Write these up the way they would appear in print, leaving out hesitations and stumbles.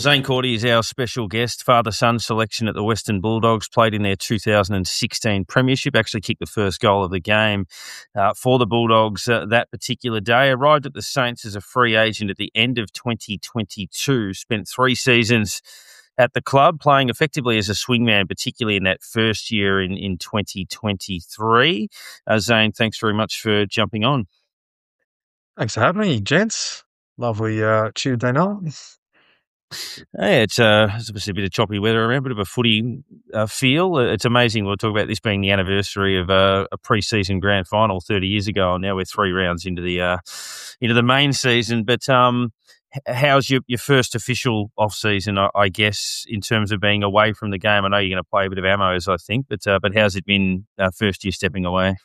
Zane Cordy is our special guest. Father-son selection at the Western Bulldogs, played in their 2016 premiership, actually kicked the first goal of the game for the Bulldogs that particular day. Arrived at the Saints as a free agent at the end of 2022, spent 3 seasons at the club, playing effectively as a swingman, particularly in that first year in 2023. Zane, thanks very much for jumping on. Thanks for having me, gents. Lovely Tuesday night. Yeah, it's obviously a bit of choppy weather around, a bit of a footy feel. It's amazing. We'll talk about this being the anniversary of a pre-season grand final 30 years ago, and now we're 3 rounds into the main season. But how's your first official off-season, I guess, in terms of being away from the game? I know you're going to play a bit of ammos, I think, but how's it been first year stepping away?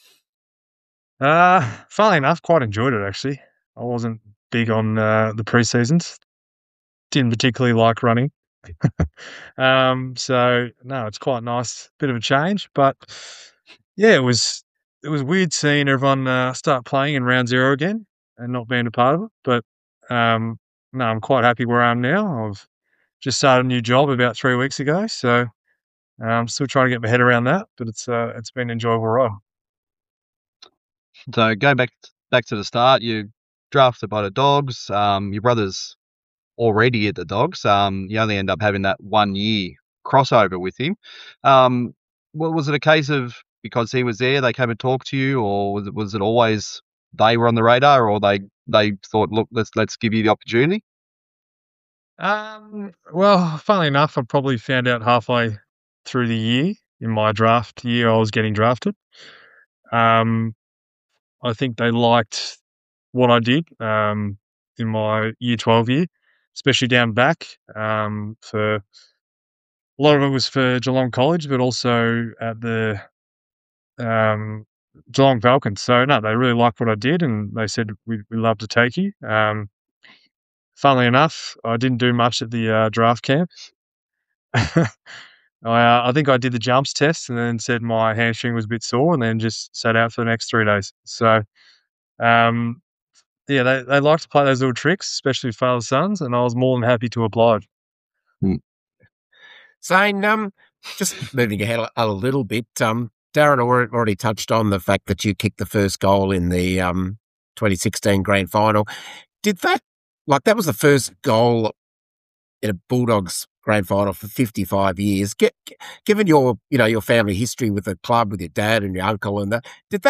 Funnily enough, quite enjoyed it, actually. I wasn't big on the pre-seasons. Didn't particularly like running. So no, it's quite nice. Bit of a change, but yeah, it was weird seeing everyone start playing in round 0 again and not being a part of it. But no, I'm quite happy where I am now. I've just started a new job about 3 weeks ago, so I'm still trying to get my head around that. But it's been an enjoyable ride. So go back to the start. You drafted by the Dogs. Your brother's already at the Dogs. You only end up having that 1 year crossover with him. Was it a case of because he was there, they came and talked to you, or was it always they were on the radar, or they thought, look, let's give you the opportunity? Well, funnily enough, I probably found out halfway through the year in my draft year I was getting drafted. I think they liked what I did in my year 12 year, especially down back. For a lot of it was for Geelong College, but also at the Geelong Falcons. So no, they really liked what I did, and they said we'd love to take you. Funnily enough, I didn't do much at the draft camp. I think I did the jumps test and then said my hamstring was a bit sore, and then just sat out for the next 3 days. So, yeah, they like to play those little tricks, especially father-sons, and I was more than happy to oblige. Zane, just moving ahead a little bit, Darren already touched on the fact that you kicked the first goal in the 2016 grand final. Did that was the first goal in a Bulldogs grand final for 55 years. Given your family history with the club, with your dad and your uncle, and that, did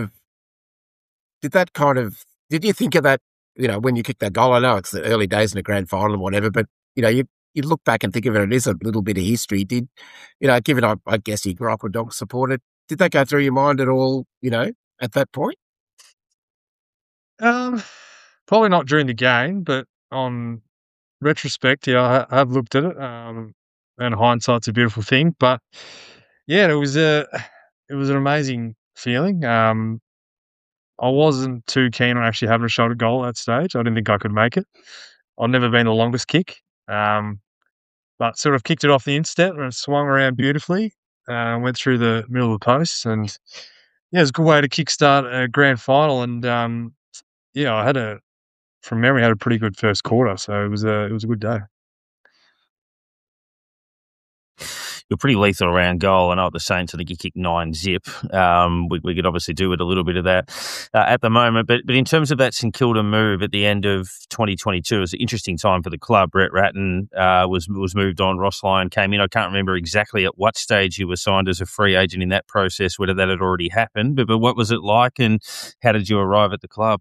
you think of that, when you kicked that goal? I know it's the early days in a grand final and whatever, but, you look back and think of it is a little bit of history. Given I guess you grew up a Dogs supporter, did that go through your mind at all, at that point? Probably not during the game, but on retrospect, yeah, I have looked at it. And hindsight's a beautiful thing. But yeah, it was an amazing feeling. I wasn't too keen on actually having a shot at goal at that stage. I didn't think I could make it. I'd never been the longest kick. But sort of kicked it off the instep and it swung around beautifully. Went through the middle of the post, and yeah, it was a good way to kickstart a grand final. And yeah, I from memory, had a pretty good first quarter, so it was a good day. You're pretty lethal around goal. I know at the Saints, I think you kicked 9 zip. We could obviously do with a little bit of that at the moment. But in terms of that St Kilda move at the end of 2022, it was an interesting time for the club. Brett Ratten was moved on. Ross Lyon came in. I can't remember exactly at what stage you were signed as a free agent in that process, whether that had already happened. But what was it like, and how did you arrive at the club?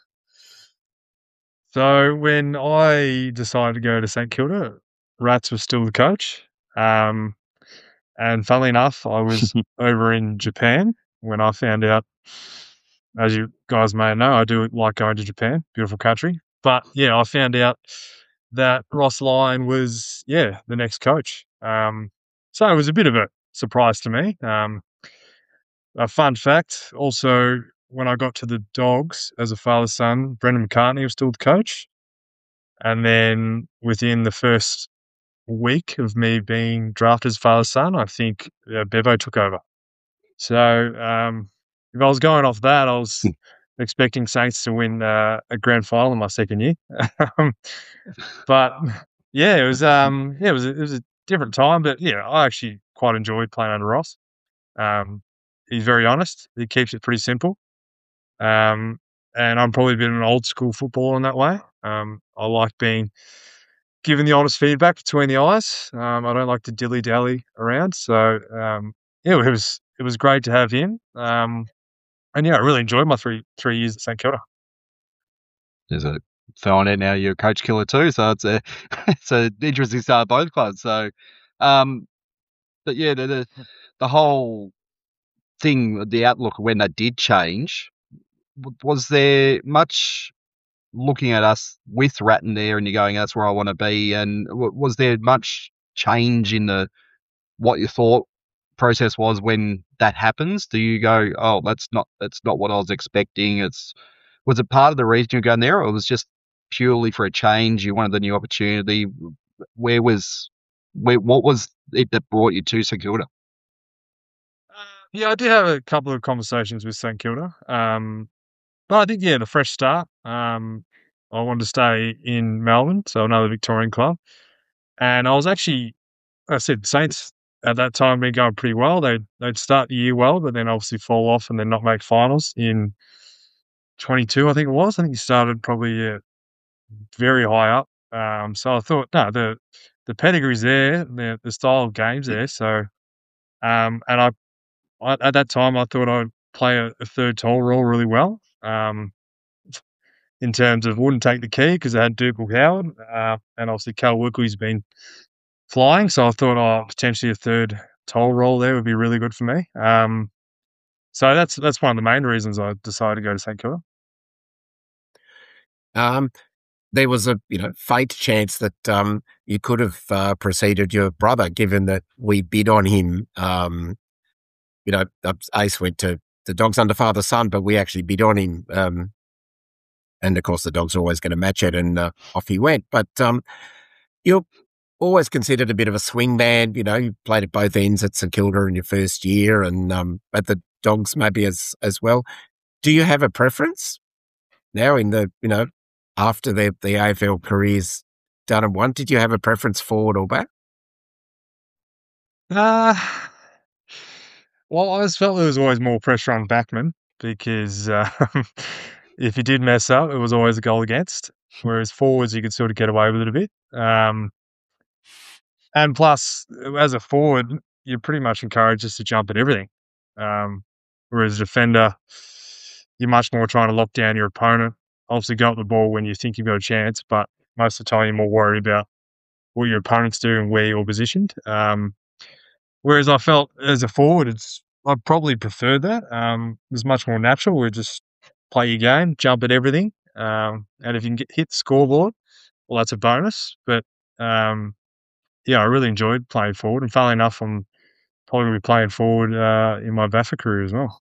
So when I decided to go to St Kilda, Rats was still the coach. And funnily enough, I was over in Japan when I found out, as you guys may know, I do like going to Japan, beautiful country. But yeah, I found out that Ross Lyon was, the next coach. So it was a bit of a surprise to me. A fun fact, also, when I got to the Dogs as a father-son, Brendan McCartney was still the coach. And then within the first week of me being drafted as father-son, I think Bevo took over. So if I was going off that, I was expecting Saints to win a grand final in my second year. But Yeah, it was it was a different time, but yeah, I actually quite enjoyed playing under Ross. He's very honest. He keeps it pretty simple. Um, and I'm probably a bit of an old school footballer in that way. I like being given the honest feedback between the eyes. I don't like to dilly dally around. So yeah, it was great to have him. And yeah, I really enjoyed my three years at St Kilda. There's a throwing out now you're a coach killer too, so it's a it's an interesting start at both clubs. So, but yeah, the whole thing, the outlook when that did change, was there much looking at us with Ratton there, and you're going, that's where I want to be, and was there much change in what your thought process was when that happens? Do you go, oh, that's not what I was expecting? Was it part of the reason you're going there, or it was just purely for a change? You wanted the new opportunity. What was it that brought you to St Kilda? Yeah, I did have a couple of conversations with St Kilda. But I think, yeah, the fresh start. I wanted to stay in Melbourne, so another Victorian club. And I was actually, I said, Saints at that time been going pretty well. They'd start the year well, but then obviously fall off and then not make finals in 22, I think it was. I think he started probably very high up. So I thought, no, the pedigree's there, the style of game's there. So, and I at that time I thought I'd play a third tall role really well. In terms of wouldn't take the key because I had Dougal Howard, and obviously Cal Wickley's been flying. So I thought, potentially a third toll role there would be really good for me. So that's one of the main reasons I decided to go to St Kilda. There was a faint chance that you could have preceded your brother, given that we bid on him. Ace went to the Dogs under father son, but we actually bid on him. And of course, the Dogs are always going to match it, and off he went. But you're always considered a bit of a swing man. You played at both ends at St Kilda in your first year, and at the Dogs maybe as well. Do you have a preference now in the after the AFL careers done and won? Did you have a preference forward or back? Well, I always felt there was always more pressure on backman because if you did mess up, it was always a goal against. Whereas forwards, you could sort of get away with it a bit. And plus, as a forward, you're pretty much encouraged just to jump at everything. Whereas a defender, you're much more trying to lock down your opponent. Obviously, go up the ball when you think you've got a chance, but most of the time you're more worried about what your opponents do and where you're positioned. Whereas I felt as a forward, I probably preferred that. It was much more natural. We just play your game, jump at everything, and if you can hit the scoreboard, well, that's a bonus. But yeah, I really enjoyed playing forward, and funnily enough, I'm probably going to be playing forward in my VAFA career as well.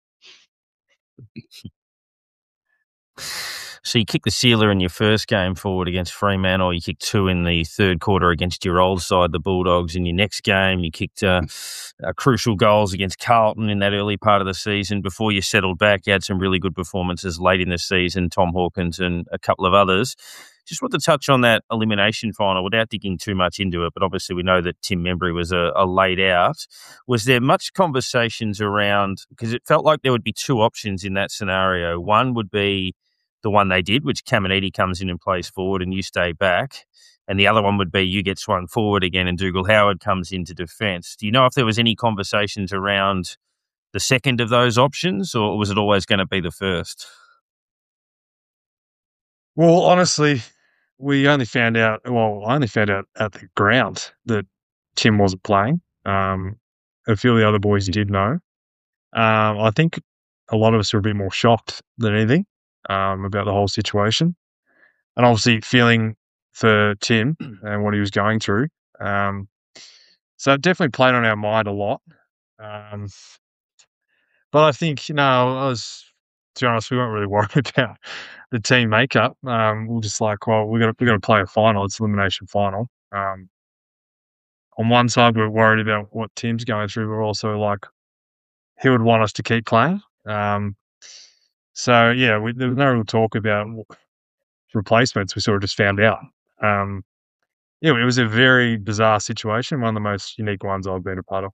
So you kicked the sealer in your first game forward against Fremantle. You kicked 2 in the third quarter against your old side, the Bulldogs. In your next game, you kicked crucial goals against Carlton in that early part of the season. Before you settled back, you had some really good performances late in the season, Tom Hawkins and a couple of others. Just want to touch on that elimination final without digging too much into it, but obviously we know that Tim Membry was a laid out. Was there much conversations around, because it felt like there would be two options in that scenario. One would be the one they did, which Caminiti comes in and plays forward and you stay back. And the other one would be you get swung forward again and Dougal Howard comes into defence. Do you know if there was any conversations around the second of those options, or was it always going to be the first? Well, honestly, I only found out at the ground that Tim wasn't playing. A few of the other boys did know. I think a lot of us were a bit more shocked than anything about the whole situation. And obviously feeling for Tim and what he was going through. So it definitely played on our mind a lot. But I think, to be honest, we weren't really worried about the team makeup. We're just like, well, we're gonna play a final. It's elimination final. On one side, we're worried about what Tim's going through. We're also like, he would want us to keep playing. So yeah, there was no real talk about replacements. We sort of just found out. yeah, it was a very bizarre situation, one of the most unique ones I've been a part of.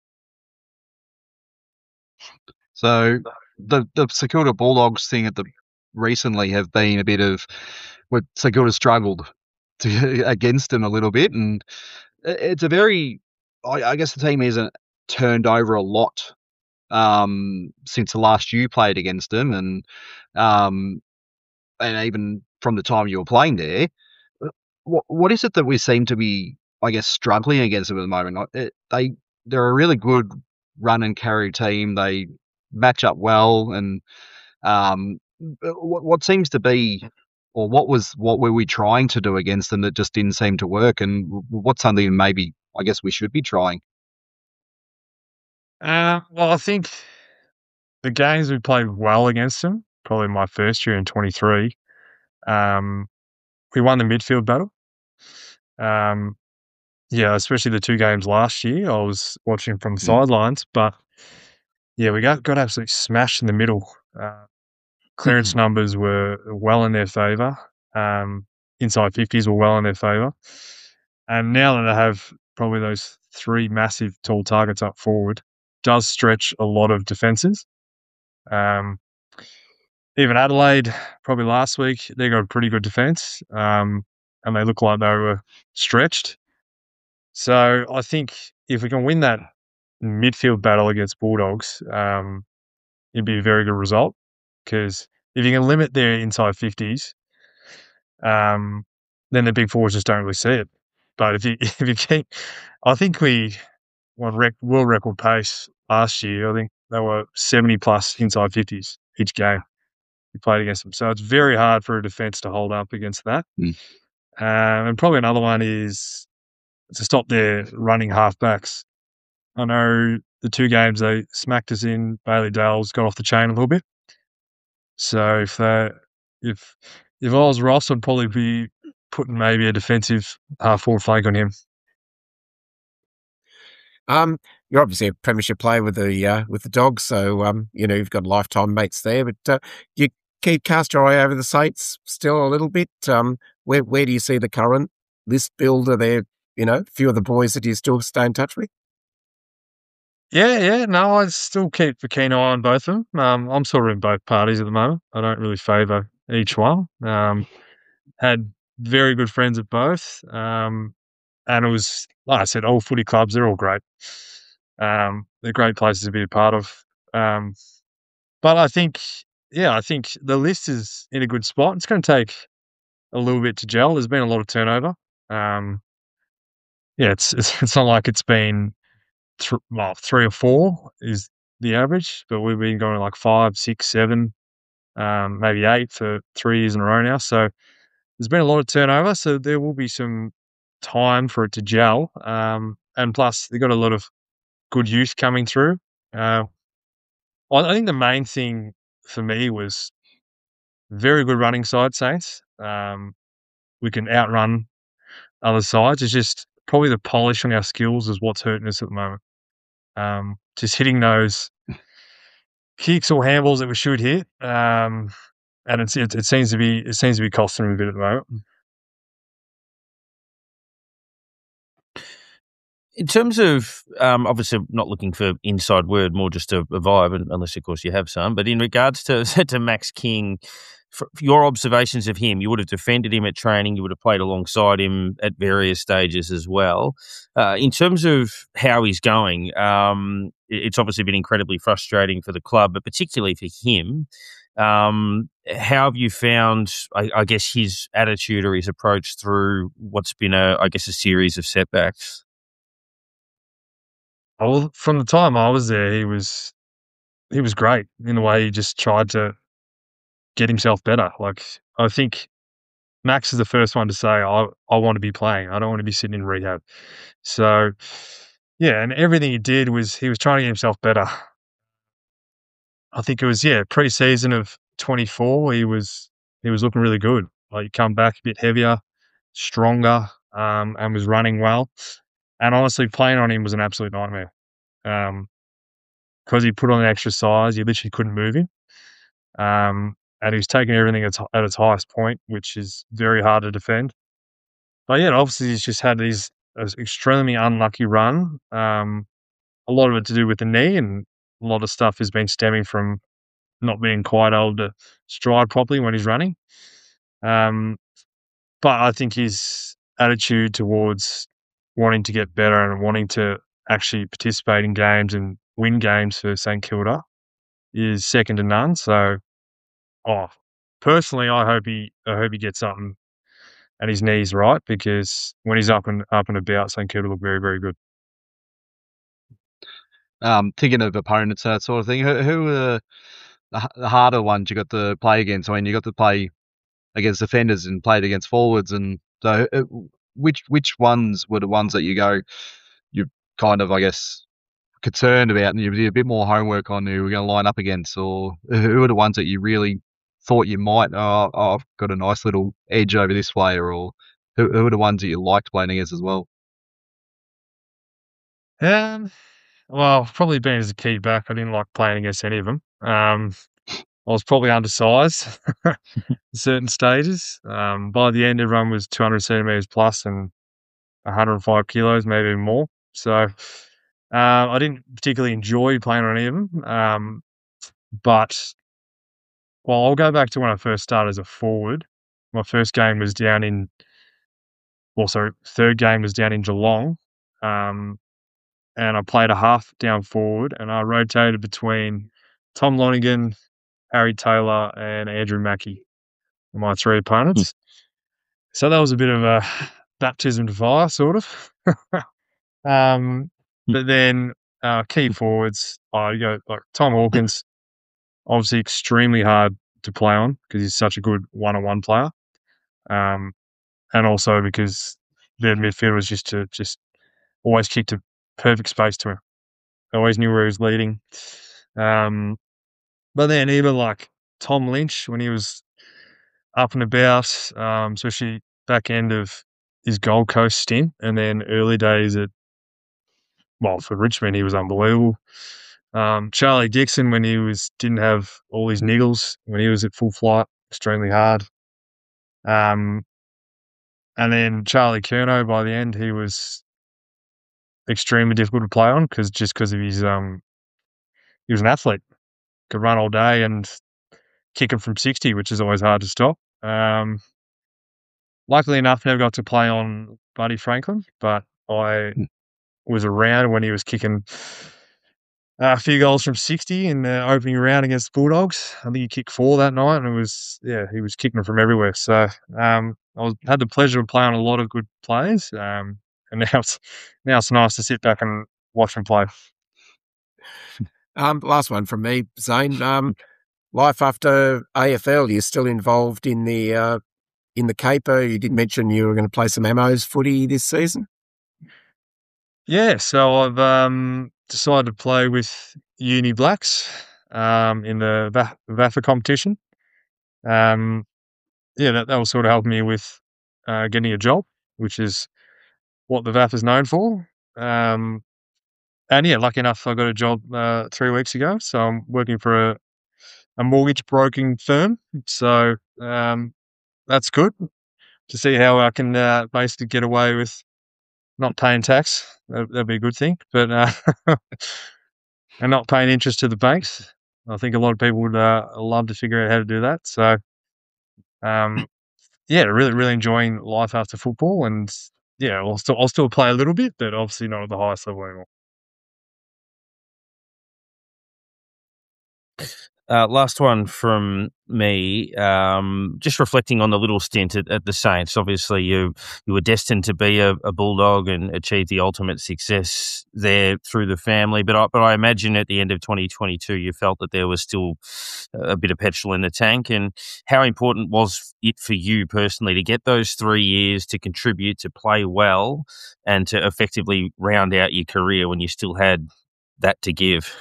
So the St Kilda Bulldogs thing recently have been a bit of what St Kilda struggled against them a little bit, and it's a very, I guess the team hasn't turned over a lot since the last you played against them, and even from the time you were playing there. What is it that we seem to be, I guess, struggling against them at the moment? They're a really good run and carry team. They match up well, and what seems to be, or what were we trying to do against them that just didn't seem to work, and what's something maybe I guess we should be trying? Well, I think the games we played well against them, probably my first year in 23, we won the midfield battle. Yeah, especially the 2 games last year. I was watching from the sidelines, but yeah, we got absolutely smashed in the middle. Clearance numbers were well in their favour. Inside 50s were well in their favour. And now that they have probably those 3 massive tall targets up forward, does stretch a lot of defences. Even Adelaide, probably last week, they got a pretty good defence, and they look like they were stretched. So I think if we can win that midfield battle against Bulldogs, it'd be a very good result, because if you can limit their inside 50s, then the big forwards just don't really see it. But if you keep, I think we won world record pace last year. I think they were 70 plus inside 50s each game we played against them. So it's very hard for a defence to hold up against that. And probably another one is to stop their running halfbacks. I know the 2 games they smacked us in, Bailey Dales got off the chain a little bit. So if I was Ross, I'd probably be putting maybe a defensive half-forward flank on him. You're obviously a premiership player with the Dogs, so you've got lifetime mates there. But you cast your eye over the Saints still a little bit. Where do you see the current list build? Are there a few of the boys that you still stay in touch with? Yeah. No, I still keep a keen eye on both of them. I'm sort of in both parties at the moment. I don't really favour each one. Had very good friends at both. And it was, like I said, all footy clubs, they're all great. They're great places to be a part of. But I think the list is in a good spot. It's going to take a little bit to gel. There's been a lot of turnover. It's not like it's been 3 or 4 is the average, but we've been going like 5, 6, 7, maybe 8 for 3 years in a row now. So there's been a lot of turnover. So there will be some time for it to gel. And plus, they've got a lot of good youth coming through. I think the main thing for me was very good running side, Saints. We can outrun other sides. It's just probably the polish on our skills is what's hurting us at the moment. Just hitting those kicks or handballs that we should hit, and it seems to be costing them a bit at the moment. In terms of, obviously not looking for inside word, more just a vibe, unless of course you have some, but in regards to Max King, for your observations of him, you would have defended him at training, you would have played alongside him at various stages as well. In terms of how he's going, it's obviously been incredibly frustrating for the club, but particularly for him. How have you found, I guess, his attitude or his approach through what's been a series of setbacks? Well, from the time I was there, he was great in the way he just tried to get himself better. Like, I think Max is the first one to say, I want to be playing. I don't want to be sitting in rehab. So, yeah, and everything he did was he was trying to get himself better. I think it was, pre-season of 24, he was looking really good. Like, he come back a bit heavier, stronger, and was running well. And honestly, playing on him was an absolute nightmare. Because he put on the extra size, you literally couldn't move him. And he was taking everything at its highest point, which is very hard to defend. But yeah, obviously he's just had these extremely unlucky run. A lot of it to do with the knee, and a lot of stuff has been stemming from not being quite able to stride properly when he's running. But I think his attitude towards wanting to get better and wanting to actually participate in games and win games for St Kilda is second to none. So, personally, I hope he gets something and his knees right, because when he's up and about, St Kilda look very, very good. Thinking of opponents, that sort of thing. Who are the harder ones you got to play against? I mean, you got to play against defenders and played against forwards, and so which ones were the ones that you're kind of, I guess, concerned about, and you did a bit more homework on who we're going to line up against, or who are the ones that you really thought you might? I've got a nice little edge over this player, or who are the ones that you liked playing against as well? Well, probably being as a key back, I didn't like playing against any of them. I was probably undersized at certain stages. By the end, everyone was 200 centimeters plus and 105 kilos, maybe even more. So I didn't particularly enjoy playing on any of them. But, well, I'll go back to when I first started as a forward. My first game was down in, third game was down in Geelong. And I played a half down forward, and I rotated between Tom Lonigan, Harry Taylor, and Andrew Mackie, my three opponents. So that was a bit of a baptism to fire, sort of. But then key forwards, I go like Tom Hawkins, obviously extremely hard to play on because he's such a good one-on-one player, and also because their midfield was just always kicked a perfect space to him. I always knew where he was leading. But then even like Tom Lynch, when he was up and about, especially back end of his Gold Coast stint, and then early days for Richmond, he was unbelievable. Charlie Dixon, when he didn't have all his niggles, when he was at full flight, extremely hard. And then Charlie Curnow, by the end, he was extremely difficult to play on because of his he was an athlete, could run all day and kick him from 60, which is always hard to stop. Luckily enough, never got to play on Buddy Franklin, but I was around when he was kicking a few goals from 60 in the opening round against the Bulldogs. I think he kicked 4 that night, and he was kicking them from everywhere. So had the pleasure of playing a lot of good players, and now it's nice to sit back and watch them play. Last one from me, Zane. Life after AFL, you're still involved in the caper. You did mention you were going to play some Ammos footy this season. Yeah, so I've decided to play with Uni Blacks in the VAFA competition. That will sort of help me with getting a job, which is what the VAF is known for. And yeah, lucky enough, I got a job 3 weeks ago. So I'm working for a mortgage broking firm. So that's good to see how I can basically get away with not paying tax. That'd be a good thing. But and not paying interest to the banks. I think a lot of people would love to figure out how to do that. So really, really enjoying life after football, and yeah, I'll still play a little bit, but obviously not at the highest level anymore. Last one from me. Just reflecting on the little stint at the Saints. Obviously, you were destined to be a Bulldog and achieve the ultimate success there through the family. But I imagine at the end of 2022, you felt that there was still a bit of petrol in the tank. And how important was it for you personally to get those 3 years to contribute, to play well, and to effectively round out your career when you still had that to give?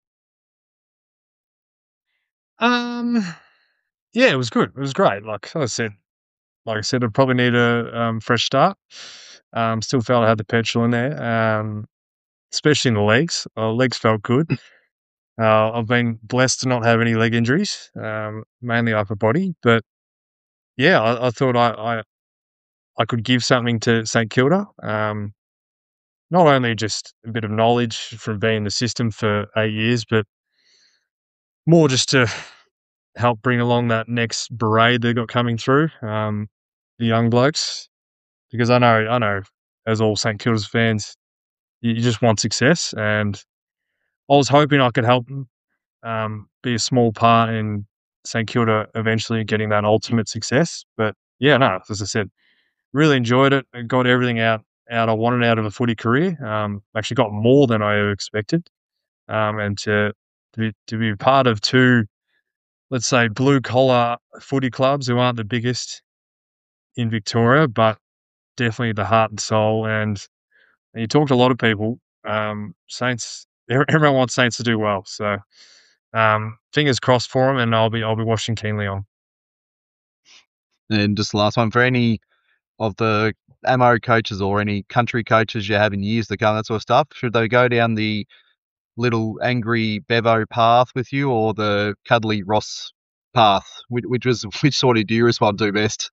Yeah, it was good. It was great. Like I said, I probably need a fresh start. Still felt I had the petrol in there, especially in the legs. Legs felt good. I've been blessed to not have any leg injuries, mainly upper body. But yeah, I thought I could give something to St Kilda. Not only just a bit of knowledge from being in the system for 8 years, but more just to help bring along that next parade they've got coming through, the young blokes. Because I know, as all St Kilda's fans, you just want success, and I was hoping I could help be a small part in St Kilda eventually getting that ultimate success. But yeah, no, as I said, really enjoyed it. I got everything out I wanted out of a footy career. Actually got more than I ever expected. And to be part of two, let's say, blue collar footy clubs who aren't the biggest in Victoria, but definitely the heart and soul. And you talk to a lot of people. Saints, everyone wants Saints to do well. So fingers crossed for them, and I'll be watching keenly on. And just the last one, for any of the ammo coaches or any country coaches you have in years to come, that sort of stuff, should they go down the little angry Bevo path with you or the cuddly Ross path? Which sort do you respond to best?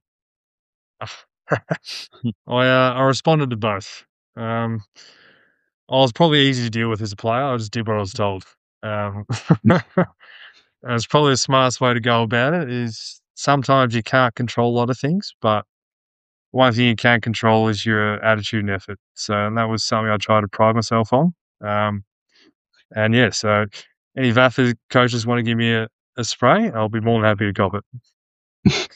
I responded to both. I was probably easy to deal with as a player. I just did what I was told. It's probably the smartest way to go about it. Is sometimes you can't control a lot of things, but one thing you can control is your attitude and effort. And that was something I tried to pride myself on. And yeah, so any VAFA coaches want to give me a spray, I'll be more than happy to cop it.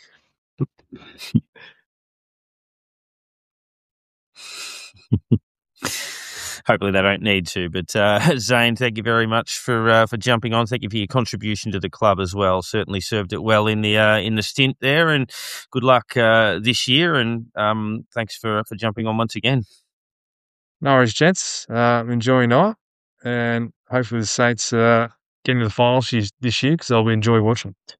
Hopefully they don't need to. But Zane, thank you very much for jumping on. Thank you for your contribution to the club as well. Certainly served it well in the stint there. And good luck this year. And thanks for jumping on once again. No worries, gents. Enjoy night, and hopefully the Saints get into the finals this year because I'll enjoy watching.